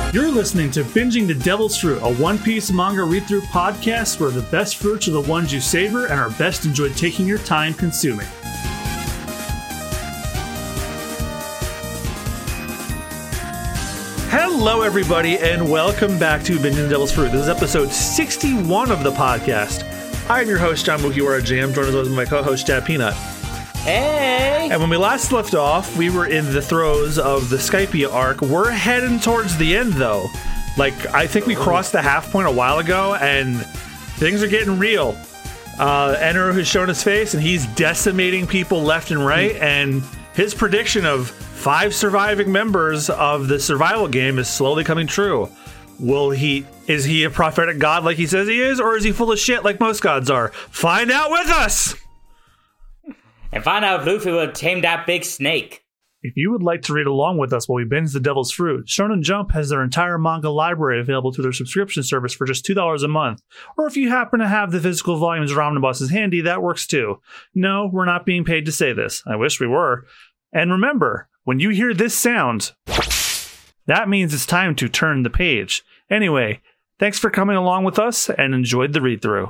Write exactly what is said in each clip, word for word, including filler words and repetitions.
You're listening to Binging the Devil's Fruit, a One Piece manga read-through podcast where the best fruits are the ones you savor and are best enjoyed taking your time consuming. Hello, everybody, and welcome back to Binging the Devil's Fruit. This is episode sixty-one of the podcast. I am your host, John Mugiwara Jam, joined as always by my co-host, Dad Peanut. Hey! And when we last left off, we were in the throes of the Skypiea arc. We're heading towards the end, though. Like, I think we crossed the half point a while ago, and things are getting real. Uh, Enero has shown his face, and he's decimating people left and right, and his prediction of five surviving members of the survival game is slowly coming true. Will he... Is he a prophetic god like he says he is, or is he full of shit like most gods are? Find out with us! And find out if Luffy will tame that big snake. If you would like to read along with us while we binge the Devil's Fruit, Shonen Jump has their entire manga library available through their subscription service for just two dollars a month. Or if you happen to have the physical volumes or omnibuses handy, that works too. No, we're not being paid to say this. I wish we were. And remember, when you hear this sound, that means it's time to turn the page. Anyway, thanks for coming along with us and enjoyed the read-through.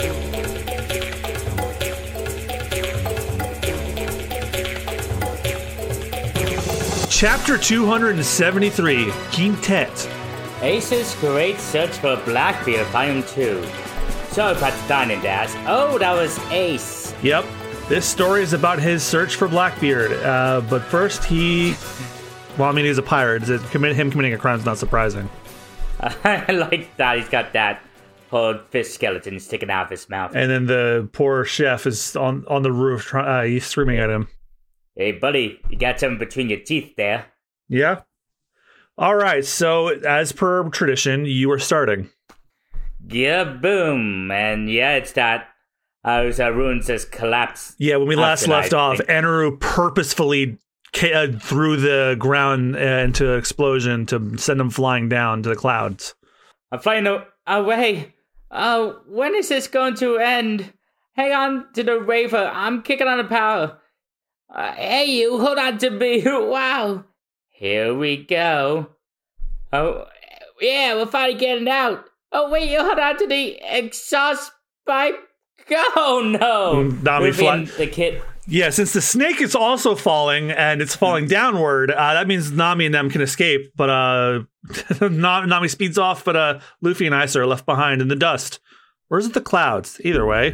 Chapter two hundred seventy-three, Quintet. Ace's Great Search for Blackbeard, Volume two. Sorry about the dining, Dad. Oh, that was Ace. Yep, this story is about his search for Blackbeard. Uh, but first, he... Well, I mean, he's a pirate. It, commit, him committing a crime is not surprising. I like that. He's got that whole fish skeleton sticking out of his mouth. And then the poor chef is on, on the roof. Try, uh, he's screaming at him. Hey, buddy, you got something between your teeth there. Yeah. All right, so as per tradition, you are starting. Yeah, boom. And yeah, it's that uh, those uh, ruins just collapsed. Yeah, when we last left off, Enero purposefully ca- threw the ground uh, into an explosion to send them flying down to the clouds. I'm flying away. Uh, when is this going to end? Hang on to the raver. I'm kicking on the power. Uh, hey, you, hold on to me. Wow. Here we go. Oh, yeah, we're finally getting out. Oh, wait, you hold on to the exhaust pipe. Oh, no. Nami fly- the kid. Yeah, since the snake is also falling and it's falling downward, uh, that means Nami and them can escape. But uh, Nami speeds off, but uh, Luffy and Isa are left behind in the dust. Or is it the clouds? Either way.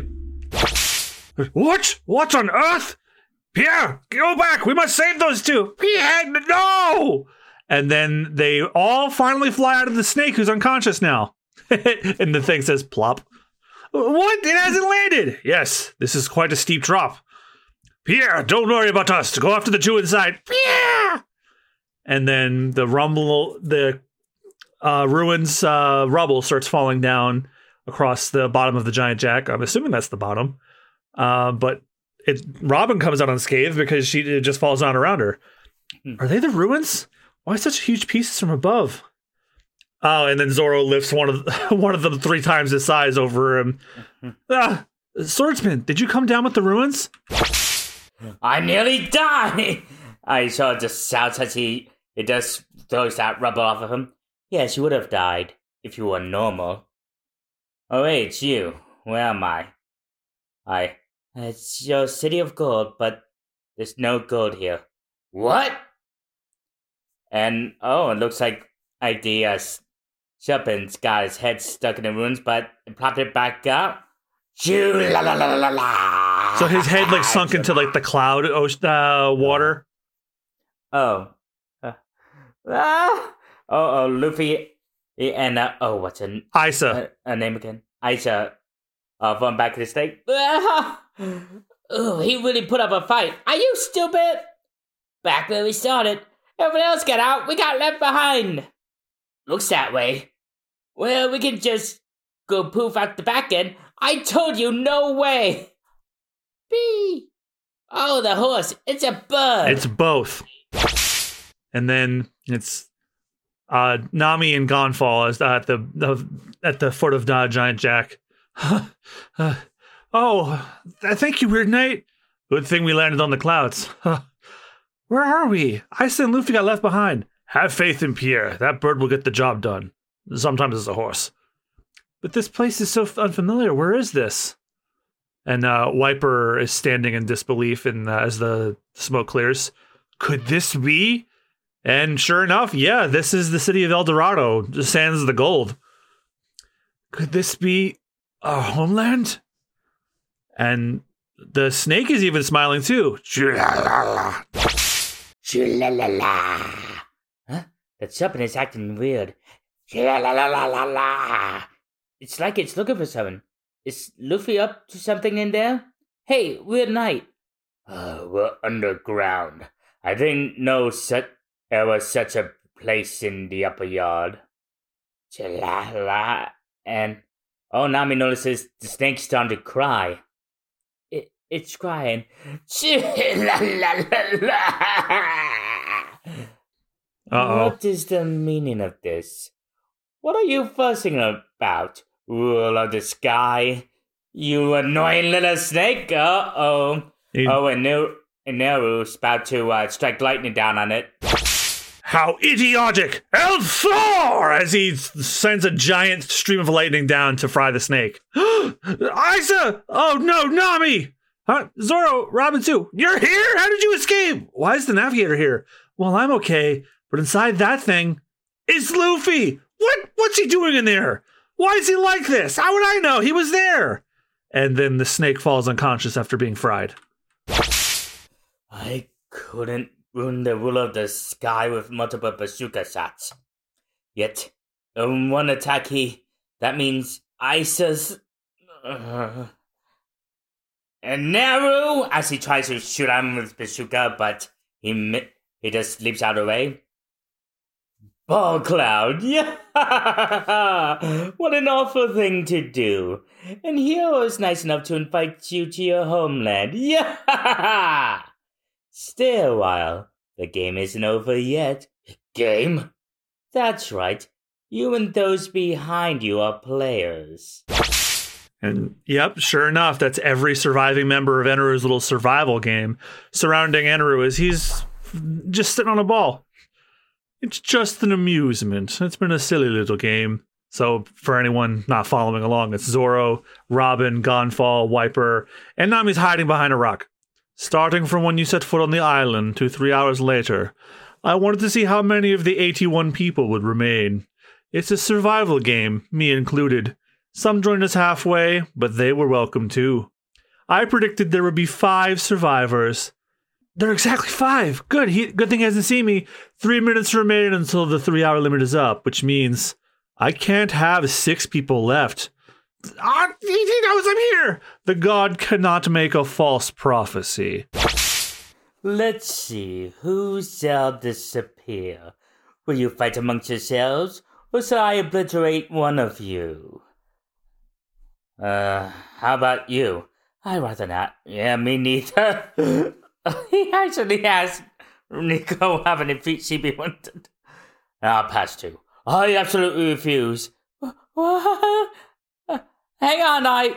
What? What on earth? Pierre, go back! We must save those two! Pierre, no! And then they all finally fly out of the snake, who's unconscious now. And the thing says plop. What? It hasn't landed! Yes, this is quite a steep drop. Pierre, don't worry about us. Go after the two inside. Pierre! And then the rumble, the uh, ruins uh, rubble starts falling down across the bottom of the giant jack. I'm assuming that's the bottom. Uh, but It, Robin comes out unscathed because she it just falls down around her. Are they the ruins? Why such huge pieces from above? Oh, and then Zoro lifts one of one of them three times his size over him. Ah, swordsman, did you come down with the ruins? I nearly died. I saw just shouts as he it just throws that rubble off of him. Yes, you would have died if you were normal. Oh, wait, it's you. Where am I? I. It's your city of gold, but there's no gold here. What? And, oh, it looks like Idea's Serpent's got his head stuck in the ruins, but it popped it back up. La la la la la. So his head, like, sunk into, like, the cloud uh, water? Oh. Uh, ah. Oh, oh, Luffy and, uh, oh, what's her, Isa. uh, her name again? Isa. Uh, going back to the snake. Oh, he really put up a fight. Are you stupid? Back where we started. Everyone else got out. We got left behind. Looks that way. Well, we can just go poof out the back end. I told you, no way. Bee. Oh, the horse. It's a bird. It's both. And then it's uh, Nami and Gonfall at the, the at the foot of the giant jack. uh, oh, thank you, Weird Knight. Good thing we landed on the clouds. Where are we? Isa and Luffy got left behind. Have faith in Pierre. That bird will get the job done. Sometimes it's a horse. But this place is so unfamiliar. Where is this? And uh, Wiper is standing in disbelief in, uh, as the smoke clears. Could this be? And sure enough, yeah, this is the city of El Dorado, the sands of the gold. Could this be our homeland? And the snake is even smiling too. Chula-la-la. Chula-la-la. Huh? That serpent is acting weird. Chula-la-la-la-la. It's like it's looking for someone. Is Luffy up to something in there? Hey, we're at night. Uh, we're underground. I didn't know such, there was such a place in the upper yard. Chula-la. And, oh, Nami notices the snake's starting to cry. It, it's crying. Chula-la-la-la. Uh-oh. What is the meaning of this? What are you fussing about? Rule of the sky? You annoying little snake? Uh-oh. He... Oh, and Neru, and Neru's about to uh, strike lightning down on it. How idiotic! El Thor! As he sends a giant stream of lightning down to fry the snake. Isa! Oh no, Nami! Huh? Zoro, Robin too. You're here? How did you escape? Why is the navigator here? Well, I'm okay, but inside that thing is Luffy! What? What's he doing in there? Why is he like this? How would I know? He was there! And then the snake falls unconscious after being fried. I couldn't ruin the rule of the sky with multiple bazooka shots. Yet, in one attack he... That means Isa's... Uh, and Naru, as he tries to shoot him with bazooka, but he he just leaps out of the way. Ball Cloud, yeah! What an awful thing to do. And Hero is nice enough to invite you to your homeland, yeah! Stay a while. The game isn't over yet. Game? That's right. You and those behind you are players. And yep, sure enough, that's every surviving member of Eneru's little survival game surrounding Eneru as he's just sitting on a ball. It's just an amusement. It's been a silly little game. So for anyone not following along, it's Zoro, Robin, Gonfall, Wiper, and Nami's hiding behind a rock. Starting from when you set foot on the island to three hours later, I wanted to see how many of the eighty-one people would remain. It's a survival game, me included. Some joined us halfway, but they were welcome too. I predicted there would be five survivors. There are exactly five. Good. He, good thing he hasn't seen me. Three minutes remain until the three-hour limit is up, which means I can't have six people left. Ah, he, he knows I'm here. The god cannot make a false prophecy. Let's see. Who shall disappear? Will you fight amongst yourselves, or shall I obliterate one of you? Uh, how about you? I'd rather not. Yeah, me neither. He actually asked Nico how many feet she be wanted. I'll pass too. I absolutely refuse. What? Hang on, I...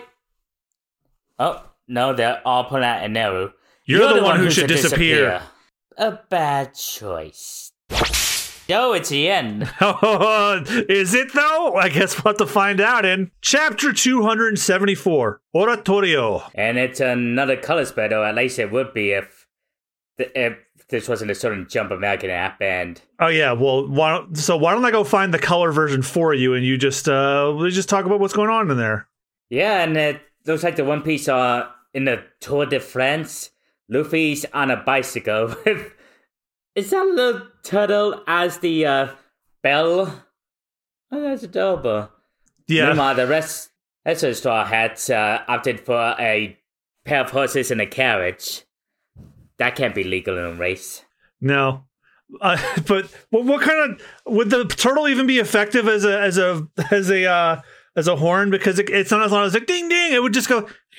Oh, no, they're all pulling out Eneru. You're, You're the, the one, one who, who should disappear. disappear. A bad choice. Oh, it's the end. Is it, though? I guess we'll have to find out in Chapter two seventy-four, Oratorio. And it's another color spread, or at least it would be if, if this wasn't a sudden jump American app and... Oh, yeah, well, why don't, so why don't I go find the color version for you, and you just, uh, we just talk about what's going on in there. Yeah, and it looks like the One Piece uh, in the Tour de France. Luffy's on a bicycle with... Is that a little turtle as the uh, bell? Oh, that's adorable. Yeah. Meanwhile, the rest, rest of the Straw Hats uh, opted for a pair of horses and a carriage. That can't be legal in a race. No. Uh, but what, what kind of... Would the turtle even be effective as a as a, as a, uh, as a horn? Because it, it's not as long as like ding ding. It would just go...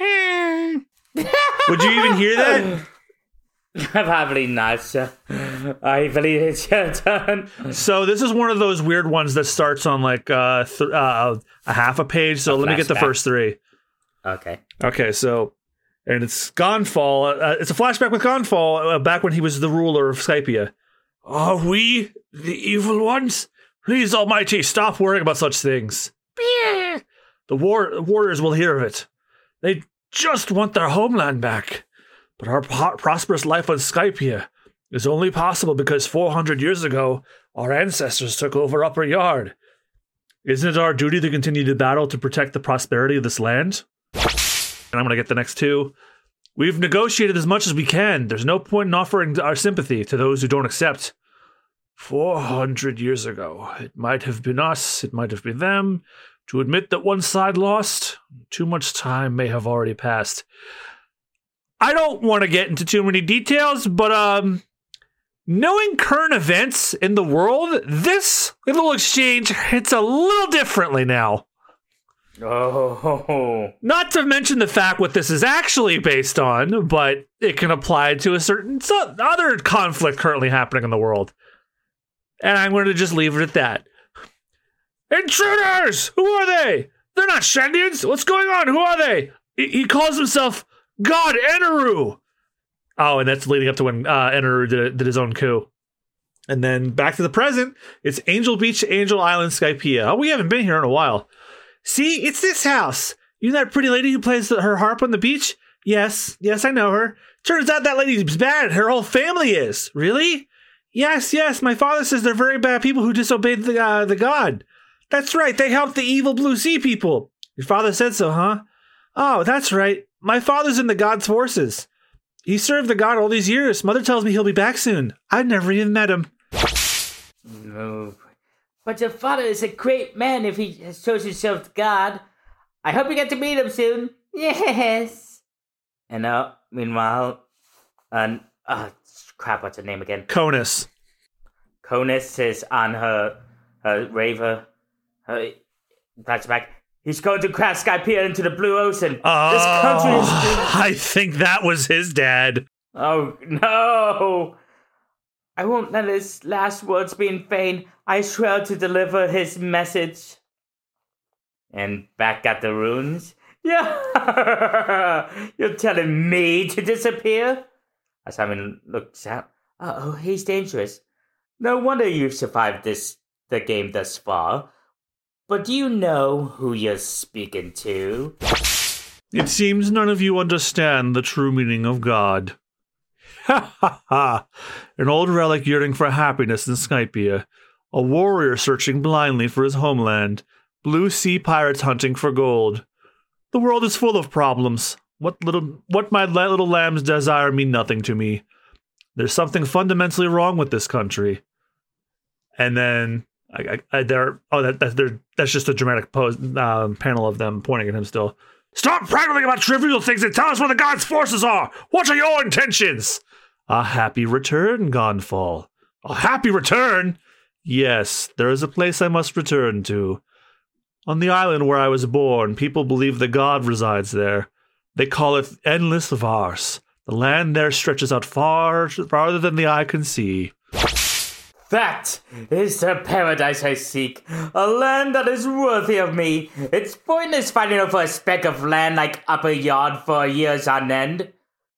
Would you even hear that? Probably not, sir. I believe it's your turn. So this is one of those weird ones that starts on like uh, th- uh, a half a page. So a let flashback. me get the first three. Okay. Okay, so... And it's Gonfall. Uh, it's a flashback with Gonfall uh, back when he was the ruler of Skypia. Are we the evil ones? Please, Almighty, stop worrying about such things. The war warriors will hear of it. They just want their homeland back. But our po- prosperous life on Skypia is only possible because four hundred years ago, our ancestors took over Upper Yard. Isn't it our duty to continue to battle to protect the prosperity of this land? And I'm going to get the next two. We've negotiated as much as we can. There's no point in offering our sympathy to those who don't accept. Four hundred years ago, it might have been us, it might have been them. To admit that one side lost, too much time may have already passed. I don't want to get into too many details, but um, knowing current events in the world, this little exchange hits a little differently now. Oh. Not to mention the fact what this is actually based on, but it can apply to a certain so, other conflict currently happening in the world. And I'm going to just leave it at that. Intruders! Who are they? They're not Shendians. What's going on? Who are they? He, he calls himself God Eneru. Oh, and that's leading up to when uh, Eneru did, did his own coup. And then back to the present, it's Angel Beach, Angel Island, Skypia. Oh, we haven't been here in a while. See, it's this house. You know that pretty lady who plays her harp on the beach? Yes, yes, I know her. Turns out that lady's bad. Her whole family is. Really? Yes, yes, my father says they're very bad people who disobeyed the uh, the god. That's right, they helped the evil Blue Sea people. Your father said so, huh? Oh, that's right. My father's in the god's forces. He served the god all these years. Mother tells me he'll be back soon. I've never even met him. No. But your father is a great man if he has chosen himself to God. I hope you get to meet him soon. Yes. And uh, meanwhile, uh, uh, crap, what's her name again? Conus. Conus is on her, her raver. Her, that's back. He's going to crash Skypia into the blue ocean. Oh, this country is doomed. I think that was his dad. Oh, no. I won't let his last words be in vain. I swear to deliver his message. And back at the ruins? Yeah. You're telling me to disappear? As Simon looks out. Uh-oh, he's dangerous. No wonder you've survived this the game thus far. But do you know who you're speaking to? It seems none of you understand the true meaning of God. Ha ha ha! An old relic yearning for happiness in Skypia. A warrior searching blindly for his homeland. Blue sea pirates hunting for gold. The world is full of problems. What little, what my little lambs desire mean nothing to me. There's something fundamentally wrong with this country. And then I, I, I there. Oh, that, that that's just a dramatic pose, uh, panel of them pointing at him. Still, stop prattling about trivial things and tell us where the gods' forces are. What are your intentions? A happy return, Gonfall. A happy return? Yes, there is a place I must return to. On the island where I was born, people believe the god resides there. They call it Endless Vars. The land there stretches out far, farther than the eye can see. That is the paradise I seek. A land that is worthy of me. It's pointless fighting over a speck of land like Upper Yard for years on end.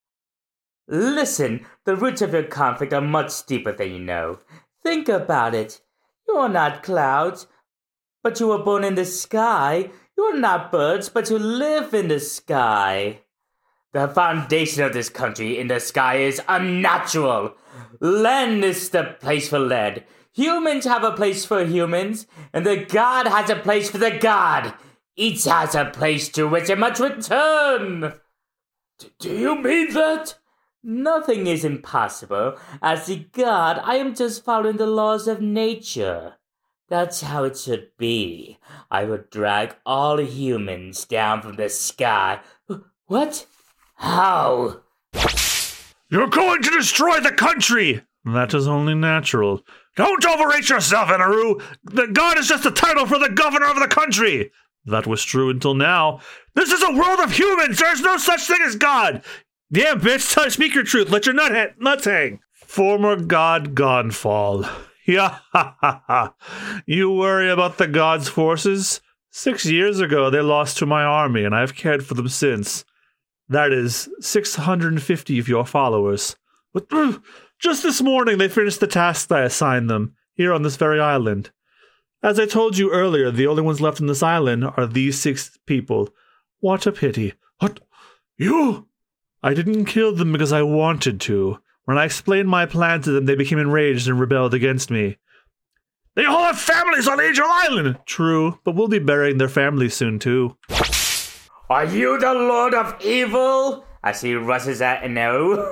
Listen, the roots of your conflict are much deeper than you know. Think about it. You are not clouds, but you were born in the sky. You are not birds, but you live in the sky. The foundation of this country in the sky is unnatural. Land is the place for land. Humans have a place for humans, and the god has a place for the god. Each has a place to which it must return. D- do you mean that? Nothing is impossible. As the god, I am just following the laws of nature. That's how it should be. I would drag all humans down from the sky. What? How? You're going to destroy the country! That is only natural. Don't overrate yourself, Eneru! The god is just a title for the governor of the country! That was true until now. This is a world of humans! There's no such thing as God! Damn, bitch, speak your truth. Let your nut ha- nuts hang. Former god Gonfall. Yeah, ha ha ha. You worry about the god's forces? Six years ago, they lost to my army, and I've cared for them since. That is, six hundred fifty of your followers. But uh, just this morning they finished the tasks I assigned them, here on this very island. As I told you earlier, the only ones left on this island are these six people. What a pity. What? You? I didn't kill them because I wanted to. When I explained my plan to them, they became enraged and rebelled against me. They all have families on Angel Island! True, but we'll be burying their families soon, too. Are you the Lord of Evil? As he rushes at an arrow.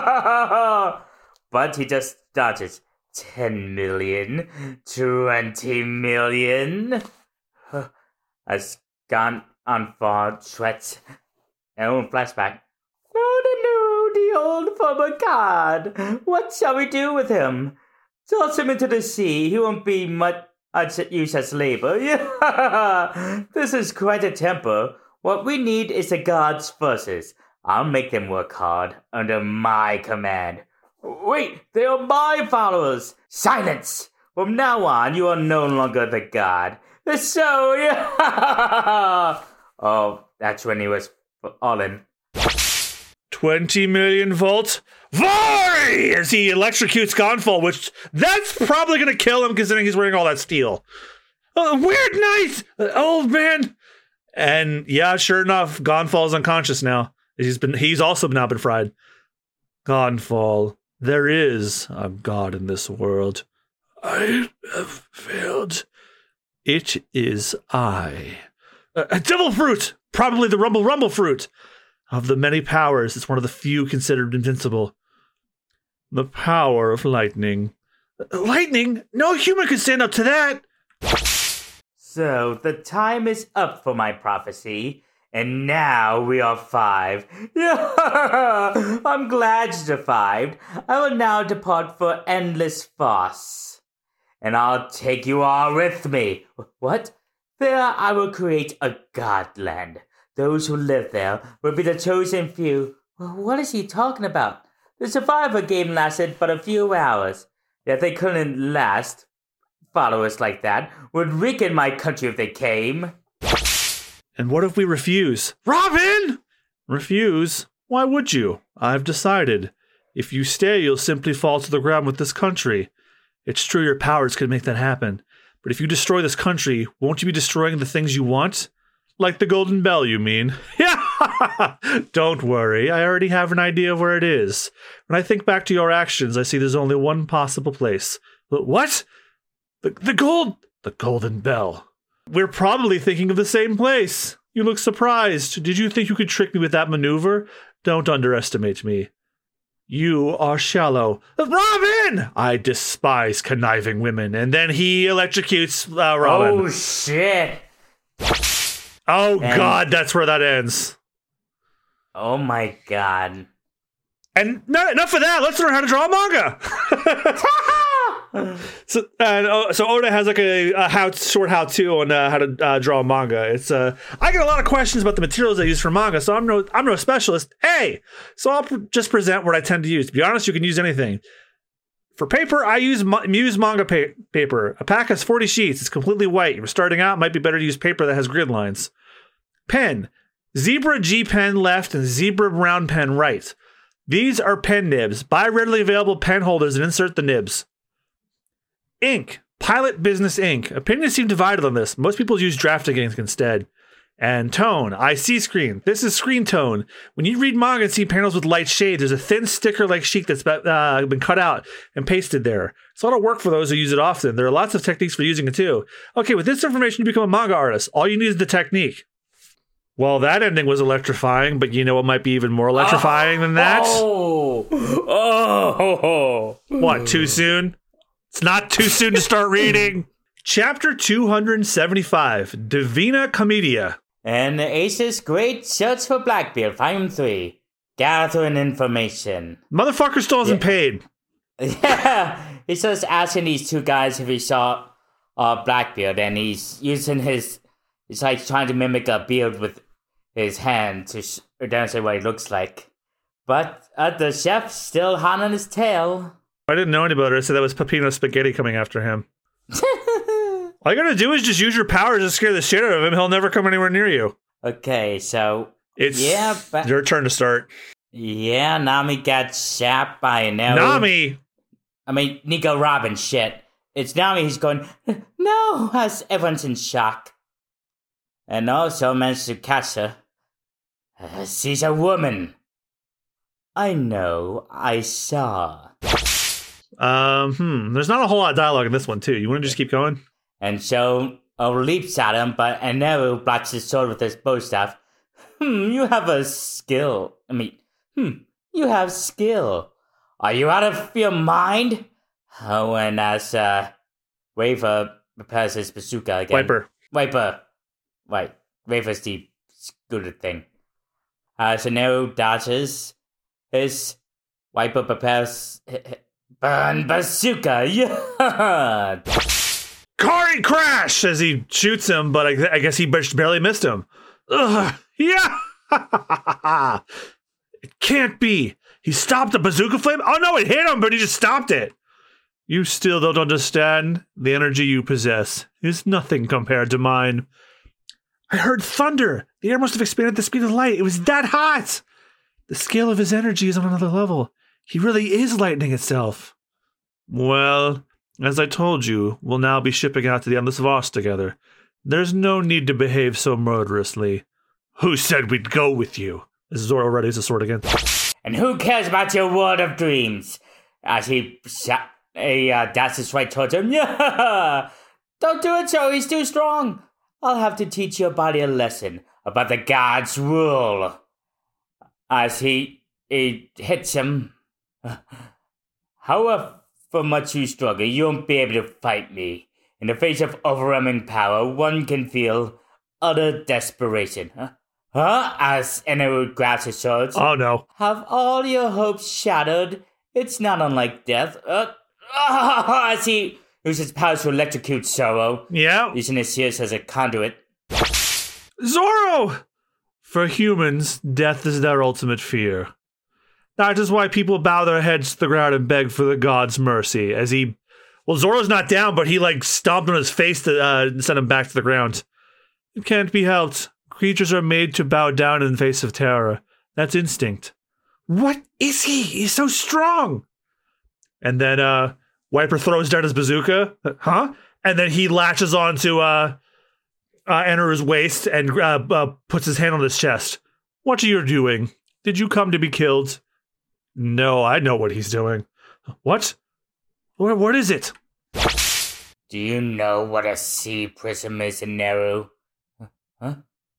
But he just dodges. Ten million. Twenty million. As gone on far threats. Oh, flashback. No, no, no, the old former god. What shall we do with him? Toss him into the sea. He won't be much use as labor. This is quite a temper. What we need is the gods' forces. I'll make them work hard under my command. Wait, they are my followers. Silence! From now on, you are no longer the god. So, yeah. Oh, that's when he was fallen. Twenty million volt. Vory! As he electrocutes Gonfall, which that's probably going to kill him considering he's wearing all that steel. Uh, weird night, uh, old man. And yeah, sure enough, Gonfall's unconscious now. He's been he's also now been fried. Gonfall, there is a god in this world. I have failed. It is I. Uh, a devil fruit! Probably the Rumble Rumble fruit. Of the many powers, it's one of the few considered invincible. The power of lightning. Lightning? No human could stand up to that! So, the time is up for my prophecy, and now we are five. I'm glad you survived. I will now depart for Endless Foss. And I'll take you all with me. What? There I will create a godland. Those who live there will be the chosen few. What is he talking about? The Survivor game lasted but a few hours. Yet they couldn't last. Followers like that would weaken my country if they came. And what if we refuse? Robin! Refuse? Why would you? I've decided. If you stay, you'll simply fall to the ground with this country. It's true your powers could make that happen. But if you destroy this country, won't you be destroying the things you want? Like the Golden Bell, you mean? Yeah! Don't worry, I already have an idea of where it is. When I think back to your actions, I see there's only one possible place. But what? The, the gold... The Golden Bell. We're probably thinking of the same place. You look surprised. Did you think you could trick me with that maneuver? Don't underestimate me. You are shallow. Robin! I despise conniving women. And then he electrocutes uh, Robin. Oh, shit. Oh, and, God, that's where that ends. Oh, my God. And no, enough of that. Let's learn how to draw a manga. so, and, uh, so Oda has like a, a how short how-to on uh, how to uh, draw a manga. It's uh, I get a lot of questions about the materials I use for manga, so I'm no I'm no specialist. Hey, so I'll pr- just present what I tend to use. To be honest, you can use anything. For paper, I use Mo- Muse manga pa- paper. A pack has forty sheets. It's completely white. You're starting out, it might be better to use paper that has grid lines. Pen. Zebra G pen left and Zebra round pen right. These are pen nibs. Buy readily available pen holders and insert the nibs. Ink. Pilot Business Ink. Opinions seem divided on this. Most people use drafting ink instead. And tone. I C screen. This is screen tone. When you read manga and see panels with light shades, there's a thin sticker-like sheet that's uh, been cut out and pasted there. It's a lot of work for those who use it often. There are lots of techniques for using it too. Okay, with this information, you become a manga artist. All you need is the technique. Well, that ending was electrifying, but you know what might be even more electrifying oh, than that? Oh! Oh! What, too soon? It's not too soon to start reading. Chapter two hundred seventy-five, Divina Commedia. And the Ace's Great Search for Blackbeard, Volume three. Gathering information. Motherfucker still hasn't yeah. paid. Yeah, he's just asking these two guys if he saw uh, Blackbeard, and he's using his... He's like trying to mimic a beard with his hand to sh- demonstrate what he looks like. But uh, the chef's still hot on his tail. I didn't know any better. I said that was Peppino Spaghetti coming after him. All you gotta do is just use your powers to scare the shit out of him. He'll never come anywhere near you. Okay, so... It's yeah, but- your turn to start. Yeah, Nami got shot by an arrow. Nami! I mean, Nico Robin, shit. It's Nami who's going, no, as everyone's in shock. And also managed to catch her. Uh, she's a woman. I know, I saw. Um, hmm, there's not a whole lot of dialogue in this one, too. You want to just keep going? And so, O leaps at him, but Aneru blocks his sword with his bow staff. Hmm, you have a skill. I mean, hmm, you have skill. Are you out of your mind? Oh, and as, uh, Waver prepares his bazooka again. Wiper. Wiper. Right. Waver's the scooter thing. As Aneru dodges, his Wiper prepares... Burn bazooka! Yeah! Kari crash as he shoots him, but I, I guess he barely missed him. Ugh, yeah! It can't be. He stopped the bazooka flame? Oh no, it hit him, but he just stopped it. You still don't understand. The energy you possess is nothing compared to mine. I heard thunder. The air must have expanded at the speed of light. It was that hot. The scale of his energy is on another level. He really is lightning itself. Well, as I told you, we'll now be shipping out to the Endless Vast together. There's no need to behave so murderously. Who said we'd go with you? As Zoro readies the sword again. And who cares about your world of dreams? As he shot, he uh, dashes right towards him. Yeah! Don't do it, Joe. He's too strong. I'll have to teach your body a lesson about the gods' rule. As he, he hits him. However much you struggle, you won't be able to fight me. In the face of overwhelming power, one can feel utter desperation. Huh? Huh? As Eneru grabs his swords. Oh no. Have all your hopes shattered? It's not unlike death. Uh, uh, as he uses powers to electrocute Zoro. Yeah. Using his ears as a conduit. Zoro! For humans, death is their ultimate fear. That is why people bow their heads to the ground and beg for the gods' mercy. As he, well, Zoro's not down, but he like stomped on his face to uh, send him back to the ground. It can't be helped. Creatures are made to bow down in the face of terror. That's instinct. What is he? He's so strong. And then uh, Wiper throws down his bazooka. Huh? And then he latches onto uh, uh, Eneru's waist and uh, uh, puts his hand on his chest. What are you doing? Did you come to be killed? No, I know what he's doing. What? What, what is it? Do you know what a sea prism is, Eneru? Huh?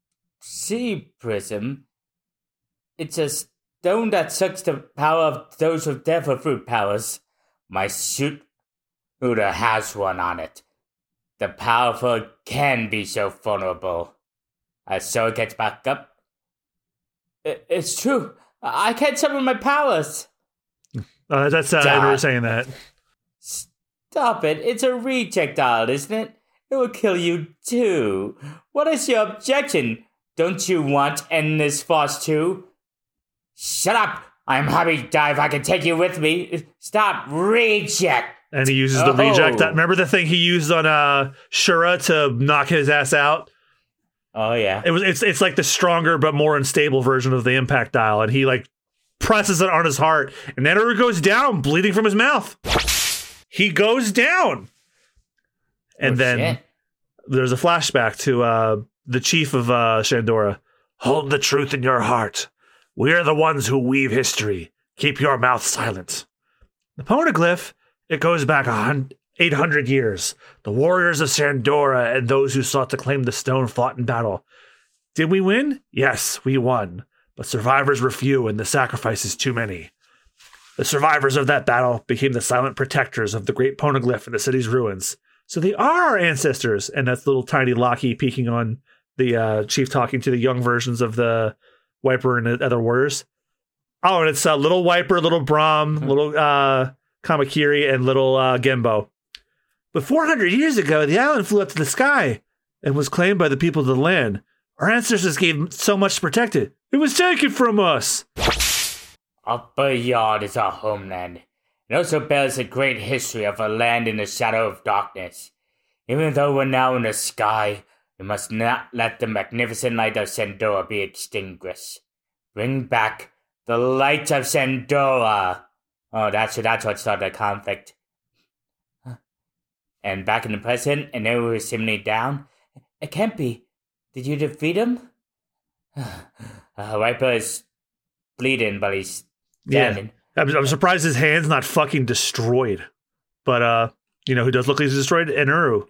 Sea prism? It's a stone that sucks the power of those with devil fruit powers. My suit Uda has one on it. The powerful can be so vulnerable. As Zoro gets back up. It, it's true. I can't summon my powers. Uh, that's uh, I remember saying that. Stop it. It's a rejectile, isn't it? It will kill you too. What is your objection? Don't you want Endless Vast too? Shut up. I'm happy to die if I can take you with me. Stop. Reject. And he uses oh. the reject. Remember the thing he used on uh, Shura to knock his ass out? Oh yeah, it was. It's it's like the stronger but more unstable version of the impact dial, and he like presses it on his heart, and Eneru goes down, bleeding from his mouth. He goes down, and oh, then shit. There's a flashback to uh, the chief of uh, Shandora. Hold the truth in your heart. We are the ones who weave history. Keep your mouth silent. The poneglyph. It goes back a hundred. eight hundred years. The warriors of Sandora and those who sought to claim the stone fought in battle. Did we win? Yes, we won. But survivors were few and the sacrifices too many. The survivors of that battle became the silent protectors of the great poneglyph in the city's ruins. So they are our ancestors. And that's little tiny Locky peeking on the uh, chief talking to the young versions of the Wiper and the other warriors. Oh, and it's uh, little Wiper, little Braum, mm-hmm. little uh, Kamakiri, and little uh, Genbo. But four hundred years ago, the island flew up to the sky and was claimed by the people of the land. Our ancestors gave so much to protect it. It was taken from us. Upper Yard is our homeland. It also bears a great history of a land in the shadow of darkness. Even though we're now in the sky, we must not let the magnificent light of Sandora be extinguished. Bring back The light of Sandora. Oh, that's, that's what started the conflict. And back in the present, and they were seemingly down. It can't be. Did you defeat him? uh, Viper is bleeding, but he's standing. Yeah. I'm, I'm surprised his hand's not fucking destroyed. But, uh, you know who does look like he's destroyed? Eneru.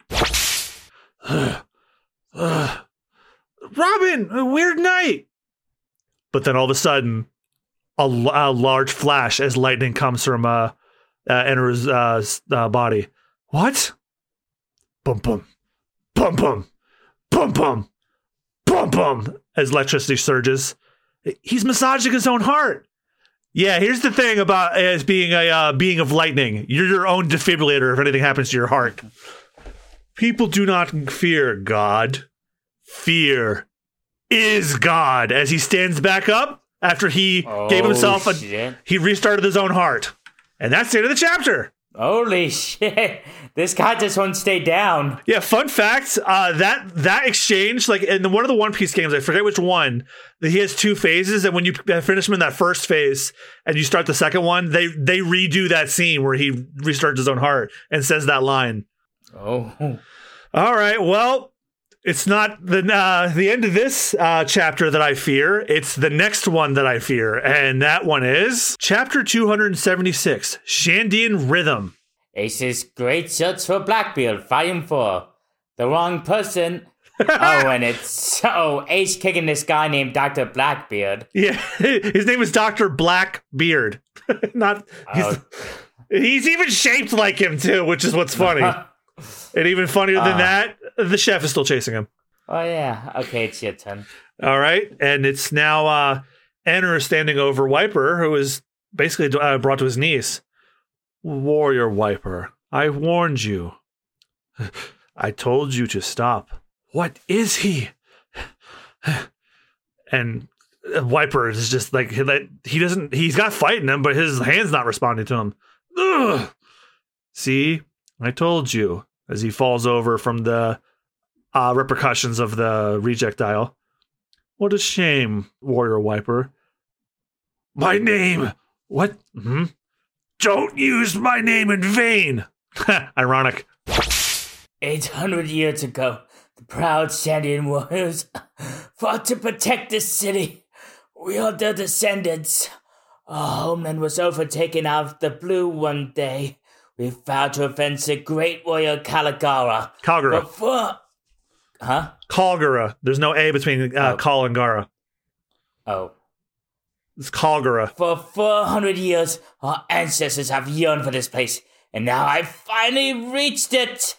Robin, a weird night. But then all of a sudden, a, a large flash as lightning comes from uh, uh, Eneru's uh, uh, body. What? Bum bum, bum bum, bum bum, bum bum. As electricity surges, he's massaging his own heart. Yeah, here's the thing about as being a uh, being of lightning. You're your own defibrillator if anything happens to your heart. People do not fear God. Fear is God. As he stands back up after he Oh, gave himself a, shit. he restarted his own heart, and that's the end of the chapter. Holy shit. This guy just won't stay down. Yeah, fun fact, uh, that that exchange, like in one of the One Piece games, I forget which one, he has two phases, and when you finish him in that first phase and you start the second one, they they redo that scene where he restarts his own heart and says that line. Oh. All right, well, it's not the uh, the end of this uh, chapter that I fear. It's the next one that I fear, and that one is chapter two seventy-six, Shandian Rhythm. Ace's Great Search for Blackbeard, Volume four. The wrong person. Oh, and it's so Ace kicking this guy named Doctor Blackbeard. Yeah, his name is Doctor Blackbeard. Not he's, Oh. he's even shaped like him too, which is what's funny. And even funnier than Uh. that, the chef is still chasing him. Oh, yeah. Okay, it's your turn. All right, and it's now uh, Enter standing over Wiper, who is basically uh, brought to his knees. Warrior Wiper, I warned you. I told you to stop. What is he? And Wiper is just like, he doesn't, he's got fighting him, but his hand's not responding to him. Ugh. See, I told you, as he falls over from the uh, repercussions of the rejectile. What a shame, Warrior Wiper. My name! What? Hmm? Don't use my name in vain! Ironic. Eight hundred years ago, the proud Sandian warriors fought to protect this city. We are their descendants. Our homeland was overtaken out of the blue one day. We vowed to avenge the great warrior Caligara. Kalgara. Before... Huh? Kalgara. There's no A between uh, Oh. Kal and Gara. Oh. It's Kalgara. For four hundred years, our ancestors have yearned for this place, and now I finally reached it.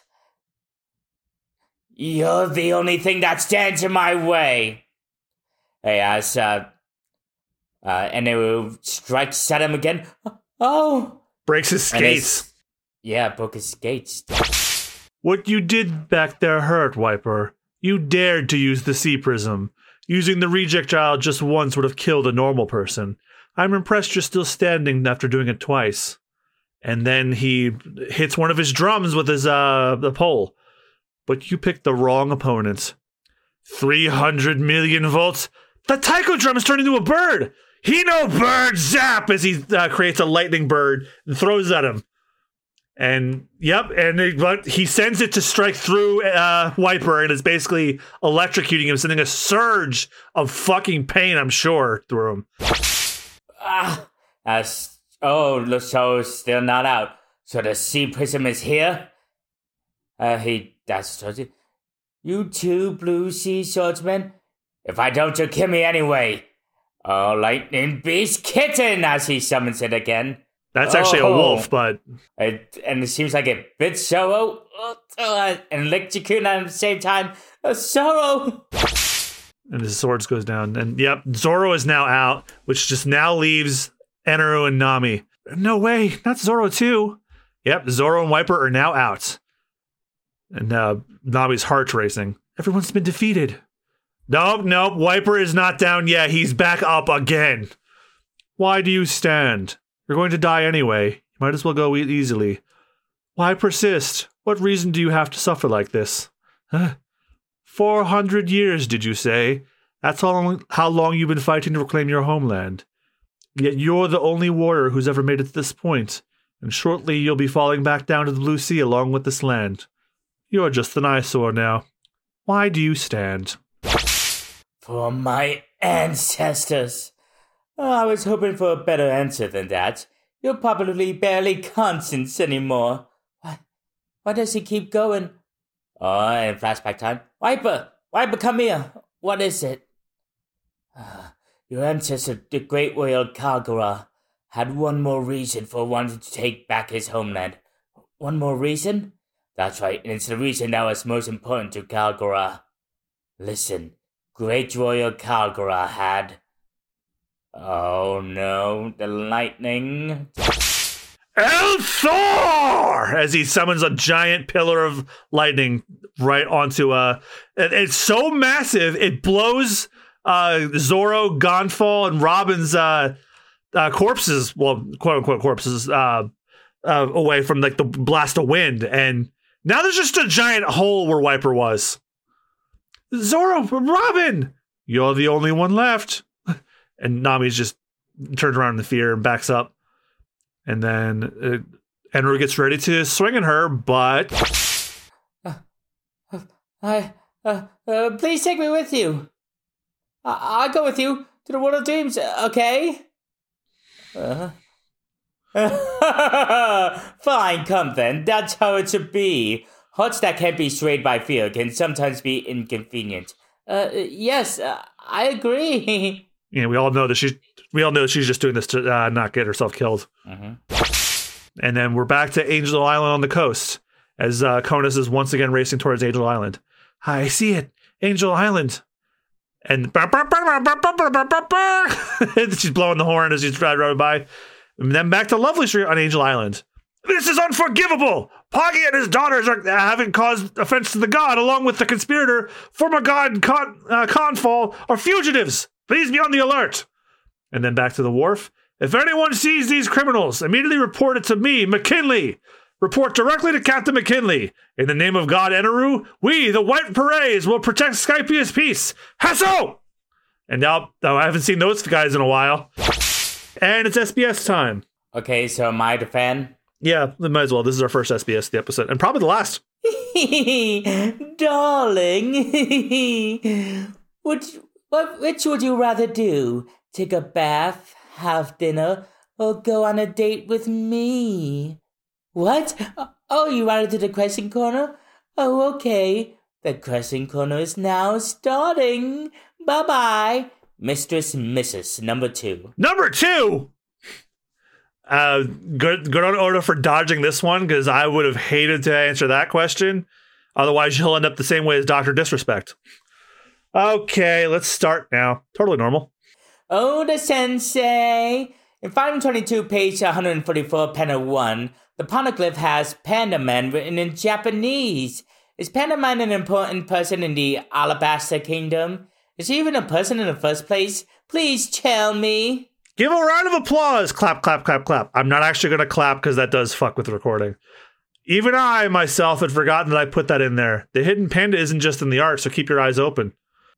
You're the only thing that stands in my way. Hey, as, uh, uh, and they will strike at him again. Oh! Breaks his And skates. it's- Yeah, broke his skates. What you did back there hurt, Wiper. You dared to use the sea prism. Using the rejectile just once would have killed a normal person. I'm impressed you're still standing after doing it twice. And then he hits one of his drums with his uh the pole. But you picked the wrong opponent. three hundred million volts. The taiko drum is turning into a bird. He no bird zap as he uh, creates a lightning bird and throws at him. And yep, and it, but he sends it to strike through uh, Wiper, and it's basically electrocuting him, sending a surge of fucking pain, I'm sure, through him. Ah! As, oh, the show's still not out. So the sea prism is here? Uh, he, that's told you. You two blue sea swordsmen? If I don't, you'll kill me anyway. Oh, lightning beast kitten, as he summons it again. That's actually a Oh. wolf, but It, and it seems like it bit Sorrow uh, and licked Jakun at the same time. Uh, Sorrow! and his swords goes down. And yep, Zoro is now out, which just now leaves Eneru and Nami. No way, not Zoro too. Yep, Zoro and Wiper are now out. And uh, Nami's heart's racing. Everyone's been defeated. Nope, nope, Wiper is not down yet. He's back up again. Why do you stand? You're going to die anyway. You might as well go e- easily. Why persist? What reason do you have to suffer like this? Huh? Four hundred years, did you say? That's how long, how long you've been fighting to reclaim your homeland. Yet you're the only warrior who's ever made it to this point, and shortly you'll be falling back down to the blue sea along with this land. You're just an eyesore now. Why do you stand? For my ancestors. Oh, I was hoping for a better answer than that. You're probably barely conscious anymore. Why, why does he keep going? Oh, in flashback time. Wiper! Wiper, come here! What is it? Uh, your ancestor, the great royal Kalgara, had one more reason for wanting to take back his homeland. One more reason? That's right, and it's the reason that was most important to Kalgara. Listen, great royal Kalgara had... Oh no, the lightning... Elthor! As he summons a giant pillar of lightning right onto uh it's so massive it blows uh Zoro, Gonfall, and Robin's uh, uh corpses, well, quote unquote corpses, uh, uh away from like the blast of wind, and now there's just a giant hole where Wiper was. Zoro, Robin, you're the only one left. And Nami's just turns around in fear and backs up. And then uh, Enru gets ready to swing at her, but... Uh, uh, I, uh, uh, please take me with you. I- I'll go with you to the world of dreams, okay? Uh. Fine, come then. That's how it should be. Hearts that can't be swayed by fear can sometimes be inconvenient. Uh, yes, uh, I agree. Yeah, we all know that she's we all know she's just doing this to uh, not get herself killed. Mm-hmm. And then we're back to Angel Island on the coast as uh, Konas is once again racing towards Angel Island. I see it, Angel Island. And she's blowing the horn as she's driving by. And then back to Lovely Street on Angel Island. This is unforgivable! Poggy and his daughters are having caused offense to the god, along with the conspirator, former god Con, uh, Confall, are fugitives. Please be on the alert. And then back to the wharf. If anyone sees these criminals, immediately report it to me, McKinley. Report directly to Captain McKinley. In the name of God Eneru, we, the White Berets, will protect Skypia's peace. Hasso! And now, oh, I haven't seen those guys in a while. And it's S B S time. Okay, so am I the fan? Yeah, might as well. This is our first S B S the episode, and probably the last. Darling, would what which would you rather do? Take a bath, have dinner, or go on a date with me? What? Oh, you rather do the question corner? Oh, okay. The question corner is now starting. Bye bye, Mistress Missus Number Two. Number two. Uh, good, good on Oda for dodging this one, because I would have hated to answer that question. Otherwise, you'll end up the same way as Doctor Disrespect. Okay, let's start now. Totally normal. Oda Sensei. In five twenty-two, page one forty-four, panel one, the poneglyph has Panda Man written in Japanese. Is Panda Man an important person in the Alabaster Kingdom? Is he even a person in the first place? Please tell me. Give a round of applause. Clap, clap, clap, clap. I'm not actually going to clap because that does fuck with the recording. Even I, myself, had forgotten that I put that in there. The hidden panda isn't just in the art, so keep your eyes open.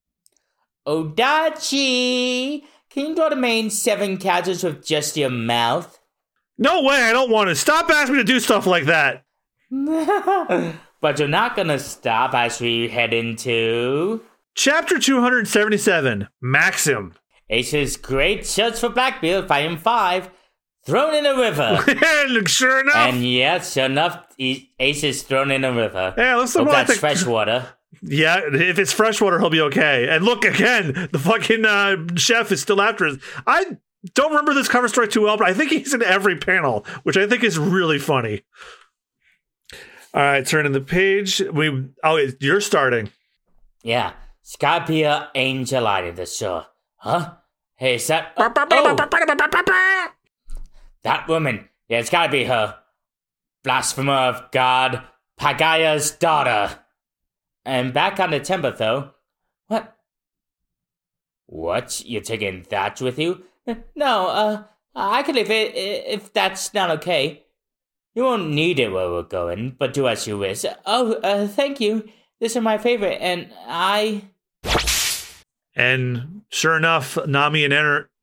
Odachi, can you draw the main seven characters with just your mouth? No way, I don't want to. Stop asking me to do stuff like that. But you're not going to stop as we head into... Chapter two seventy-seven, Maxim. Ace's Great Search for Blackbeard, Volume five, thrown in a river. And sure enough. And yeah, sure enough, Ace is thrown in a river. Yeah, let's hope that's think... fresh water. Yeah, if it's freshwater, he'll be okay. And look, again, the fucking uh, chef is still after us. I don't remember this cover story too well, but I think he's in every panel, which I think is really funny. All right, turning the page. We Oh, you're starting. Yeah. Skypia Angel Island, the shore. Huh? Hey, is that... Oh, oh. That woman. Yeah, it's gotta be her. Blasphemer of God, Pagaya's daughter. And back on the temple, though. What? What? You're taking that with you? No, uh, I can leave it if that's not okay. You won't need it where we're going, but do as you wish. Oh, uh, thank you. This is my favorite, and I... And sure enough, Nami and Enru,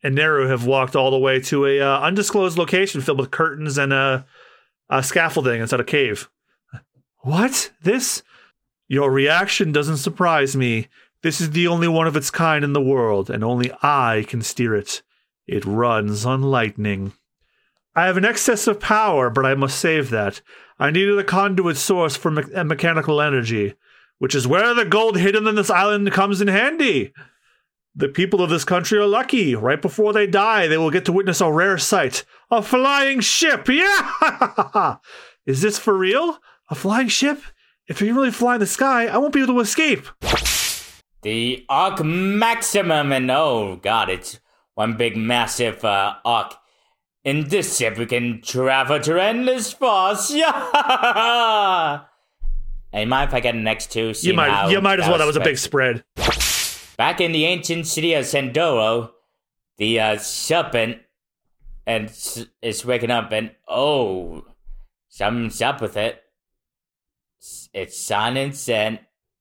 and Neru have walked all the way to a uh, undisclosed location filled with curtains and uh, uh, scaffolding inside a cave. What? This? Your reaction doesn't surprise me. This is the only one of its kind in the world, and only I can steer it. It runs on lightning. I have an excess of power, but I must save that. I needed a conduit source for me- mechanical energy, which is where the gold hidden in this island comes in handy. The people of this country are lucky. Right before they die, they will get to witness a rare sight. A flying ship! Yeah! Is this for real? A flying ship? If you really fly in the sky, I won't be able to escape. The Arc Maximum, and oh god, it's one big massive uh, arc. In this ship, we can travel to endless force. Yeah! Hey, mind if I get an X two? You might, you might as well. That was a big spread. Back in the ancient city of Sandoro, the uh, serpent and s- is waking up, and oh, something's up with it. It's silence and.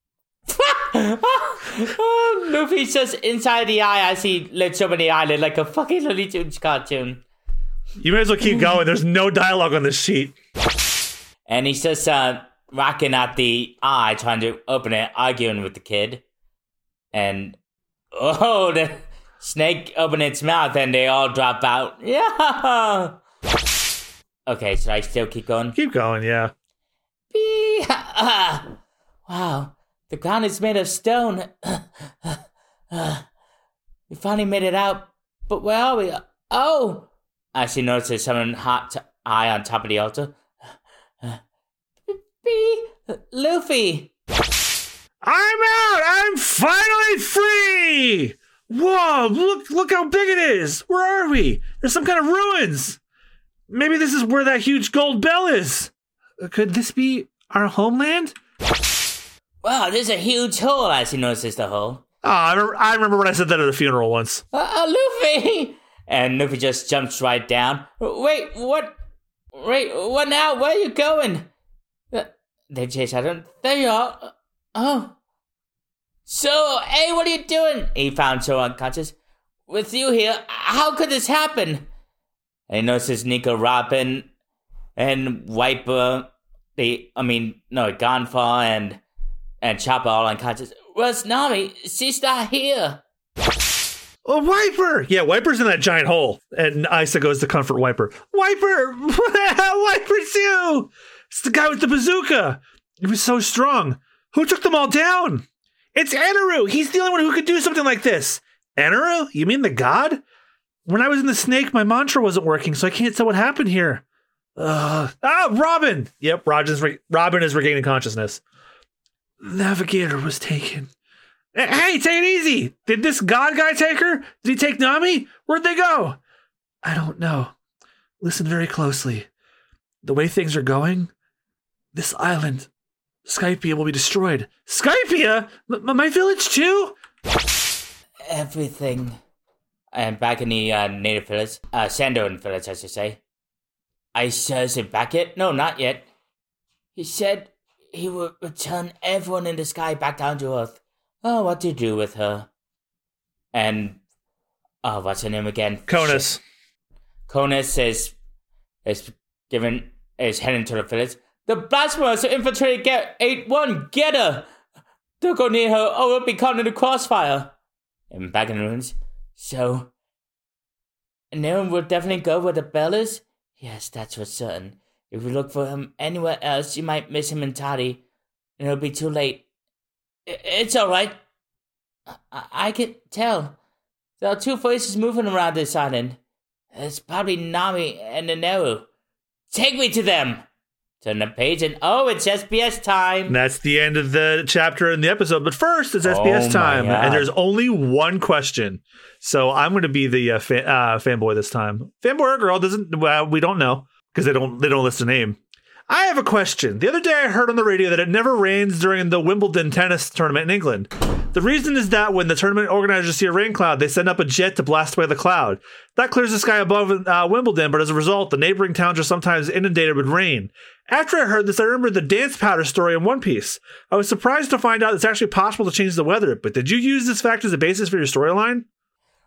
Oh, Luffy says inside the eye as he lifts over the eyelid like a fucking Looney Tunes cartoon. You may as well keep going. There's no dialogue on this sheet. And he's just uh, rocking at the eye, trying to open it, arguing with the kid. And, oh, the snake opened its mouth and they all drop out. Yeah! Okay, should I still keep going? Keep going, yeah. Bee- wow, the ground is made of stone. We finally made it out, but where are we? Oh! As she notices someone hot to eye on top of the altar. Bee, Luffy! I'm out! I'm finally free! Whoa, look look how big it is! Where are we? There's some kind of ruins! Maybe this is where that huge gold bell is! Could this be our homeland? Wow, there's a huge hole as he notices the hole. Oh, I remember, I remember when I said that at a funeral once. Uh, uh, Luffy! And Luffy just jumps right down. Wait, what? Wait, what now? Where are you going? Uh, they chase at him. There you are. Oh. So, hey, what are you doing? He found so unconscious. With you here, how could this happen? And he notices Nico, Robin, and Wiper. They, I mean, no, Gonfar and and Chopper all unconscious. Where's Nami? She's not here. Oh, Wiper! Yeah, Wiper's in that giant hole. And Isa goes to comfort Wiper. Wiper! Wiper's you! It's the guy with the bazooka! He was so strong. Who took them all down? It's Anaru! He's the only one who could do something like this. Anaru? You mean the god? When I was in the snake, my mantra wasn't working, so I can't tell what happened here. Uh, ah, Robin! Yep, Robin's re- Robin is regaining consciousness. Navigator was taken. Hey, take it easy. Did this god guy take her? Did he take Nami? Where'd they go? I don't know. Listen very closely. The way things are going, this island, Skypia, will be destroyed. Skypia? M- my village too? Everything. And back in the uh, native village, uh, Sandoan village, I should say. I says it back yet? No, not yet. He said he would return everyone in the sky back down to Earth. Oh, what to do with her? And, oh, what's her name again? Conus. Conus is, is given, is heading to the village. The blasphemous infiltrated get eight one, get her! Don't go near her or we'll be caught in the crossfire. And back in the ruins. So, Naren will definitely go where the bell is? Yes, that's for certain. If we look for him anywhere else, you might miss him entirely, and it'll be too late. It's alright. I-, I can tell. There are two voices moving around this island. It's probably Nami and Neru. Take me to them! Turn the page and oh, it's S B S time! And that's the end of the chapter in the episode. But first, it's S B S oh time. And there's only one question. So I'm going to be the uh, fa- uh, fanboy this time. Fanboy or girl, doesn't well, we don't know. Because they don't they don't list a name. I have a question. The other day I heard on the radio that it never rains during the Wimbledon tennis tournament in England. The reason is that when the tournament organizers see a rain cloud, they send up a jet to blast away the cloud. That clears the sky above uh, Wimbledon, but as a result, the neighboring towns are sometimes inundated with rain. After I heard this, I remembered the dance powder story in One Piece. I was surprised to find out it's actually possible to change the weather, but did you use this fact as a basis for your storyline?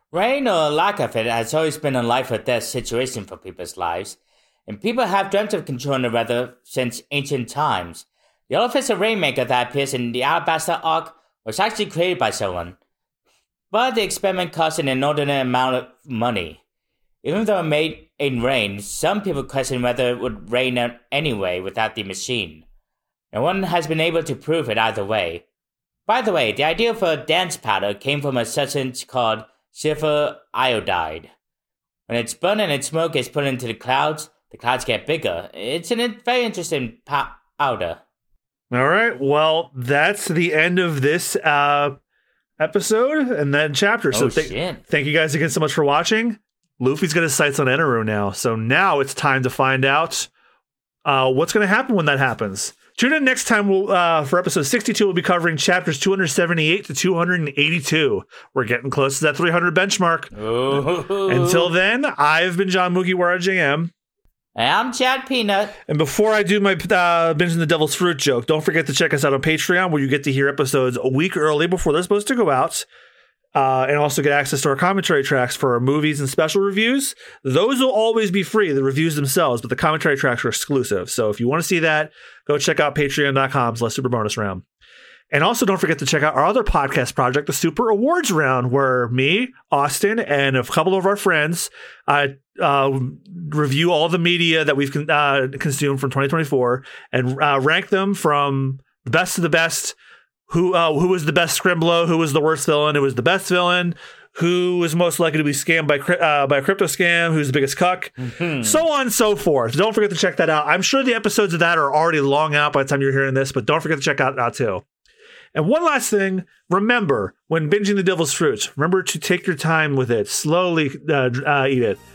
Rain or lack of it has always been a life or death situation for people's lives, and people have dreamt of controlling the weather since ancient times. The artificial rainmaker that appears in the Alabaster Ark was actually created by someone, but the experiment cost an inordinate amount of money. Even though it made it rain, some people question whether it would rain anyway without the machine. No one has been able to prove it either way. By the way, the idea for a dance powder came from a substance called silver iodide. When it's burned and its smoke is put into the clouds, the clouds get bigger. It's a very interesting pow- powder. All right. Well, that's the end of this uh, episode and then chapter. So Oh, th- shit. thank you guys again so much for watching. Luffy's got his sights on Eneru now. So now it's time to find out uh, what's going to happen when that happens. Tune in next time we'll, uh, for episode sixty-two. We'll be covering chapters two seventy-eight to two eighty-two. We're getting close to that three hundred benchmark. Ooh. Until then, I've been John Mugiwara J M. And I'm Chad Peanut. And before I do my uh, Binging the Devil's Fruit joke, don't forget to check us out on Patreon, where you get to hear episodes a week early before they're supposed to go out. Uh, and also get access to our commentary tracks for our movies and special reviews. Those will always be free, the reviews themselves, but the commentary tracks are exclusive. So if you want to see that, go check out patreon.com slash super bonus round. And also don't forget to check out our other podcast project, the Super Awards Round, where me, Austin, and a couple of our friends uh, uh, review all the media that we've con- uh, consumed from twenty twenty-four and uh, rank them from the best to the best. Who uh, who was the best Scrimblow? Who was the worst villain? Who was the best villain? Who was most likely to be scammed by uh, by a crypto scam? Who's the biggest cuck? Mm-hmm. So on and so forth. Don't forget to check that out. I'm sure the episodes of that are already long out by the time you're hearing this, but don't forget to check out that too. And one last thing, remember, when binging the Devil's Fruit, remember to take your time with it. Slowly uh, uh, eat it.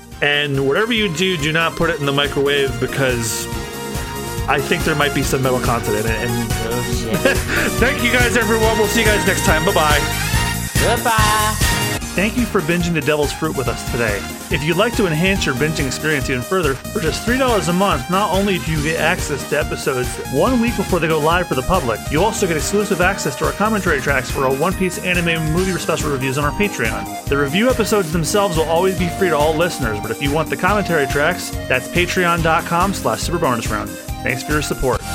And whatever you do, do not put it in the microwave, because I think there might be some metal content in it. And Oh, shit. thank you guys, everyone. We'll see you guys next time. Bye-bye. Goodbye. Thank you for binging the Devil's Fruit with us today. If you'd like to enhance your binging experience even further, for just three dollars a month, not only do you get access to episodes one week before they go live for the public, you also get exclusive access to our commentary tracks for our One Piece anime movie special reviews on our Patreon. The review episodes themselves will always be free to all listeners, but if you want the commentary tracks, that's patreon.com slash superbonusround. Thanks for your support.